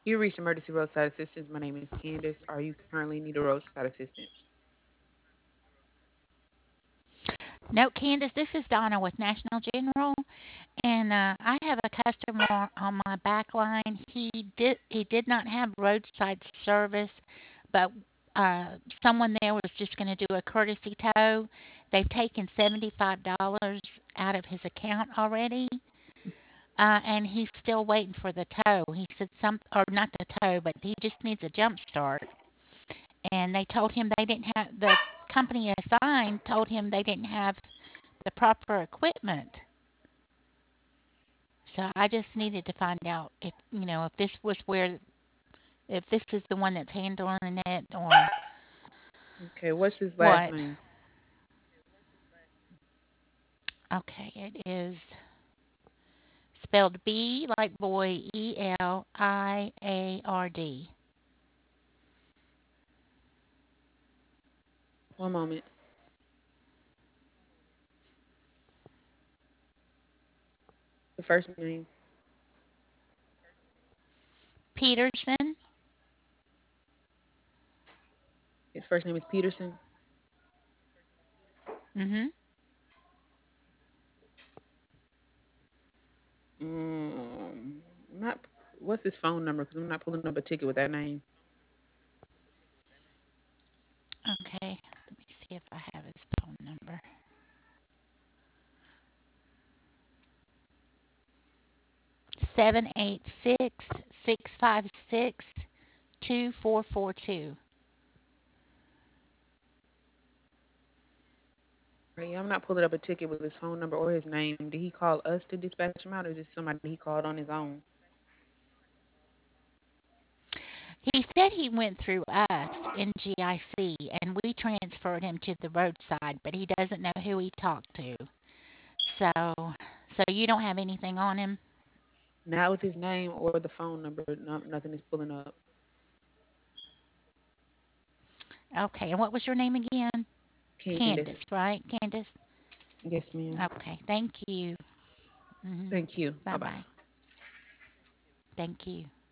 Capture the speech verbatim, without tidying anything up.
You reached emergency roadside assistance. My name is Candace. Are you currently need a roadside assistance? No, Candace, this is Donna with National General, and uh, I have a customer on my back line. He did he did not have roadside service, but uh, someone there was just going to do a courtesy tow. They've taken seventy-five dollars out of his account already, uh, and he's still waiting for the tow. He said some, or not the tow, but he just needs a jump start. And they told him they didn't have the company assigned told him they didn't have the proper equipment. So I just needed to find out if you know if this was where if this is the one that's handling it or Okay, what's his last what. name? Okay, it is spelled B like boy, E L I A R D. One moment. The first name. Peterson. His first name is Peterson. Mhm. Um, I'm not. What's his phone number? Because I'm not pulling up a ticket with that name. Okay. Let me see if I have his phone number. Seven eight six six five six two four four two. Right, yeah, I'm not pulling up a ticket with his phone number or his name. Did he call us to dispatch him out, or just somebody he called on his own? He said he went through us in G I C and we transferred him to the roadside, but he doesn't know who he talked to. So, so you don't have anything on him? Not with his name or the phone number. No, nothing is pulling up. Okay, and what was your name again? Candace. Candace, right? Candace? Yes, ma'am. Okay, thank you. Hmm. Thank you. Bye Bye bye. bye. Thank you.